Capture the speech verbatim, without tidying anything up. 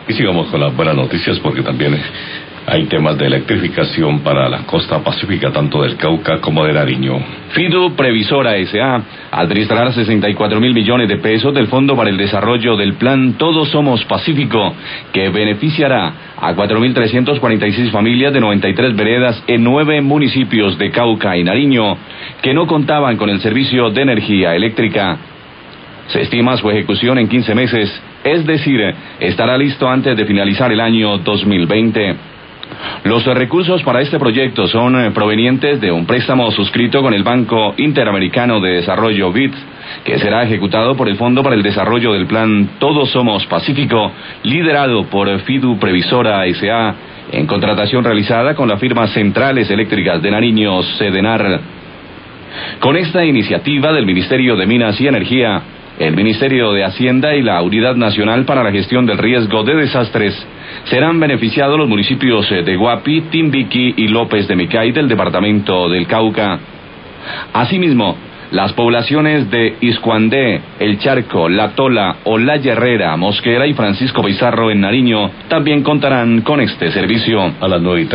Y sigamos con las buenas noticias porque también hay temas de electrificación para la costa pacífica, tanto del Cauca como de Nariño. Fidu Previsora S A administrará sesenta y cuatro mil millones de pesos del Fondo para el Desarrollo del Plan Todos Somos Pacífico, que beneficiará a cuatro mil trescientas cuarenta y seis familias de noventa y tres veredas en nueve municipios de Cauca y Nariño que no contaban con el servicio de energía eléctrica. Se estima su ejecución en quince meses, es decir, estará listo antes de finalizar el año dos mil veinte. Los recursos para este proyecto son provenientes de un préstamo suscrito con el Banco Interamericano de Desarrollo B I D, que será ejecutado por el Fondo para el Desarrollo del Plan Todos Somos Pacífico, liderado por Fidu Previsora S A, en contratación realizada con la firma Centrales Eléctricas de Nariño, Sedenar. Con esta iniciativa del Ministerio de Minas y Energía, el Ministerio de Hacienda y la Unidad Nacional para la Gestión del Riesgo de Desastres serán beneficiados los municipios de Guapi, Timbiquí y López de Micay del departamento del Cauca. Asimismo, las poblaciones de Iscuandé, El Charco, La Tola, Olaya Herrera, Mosquera y Francisco Pizarro en Nariño también contarán con este servicio. A las nueve y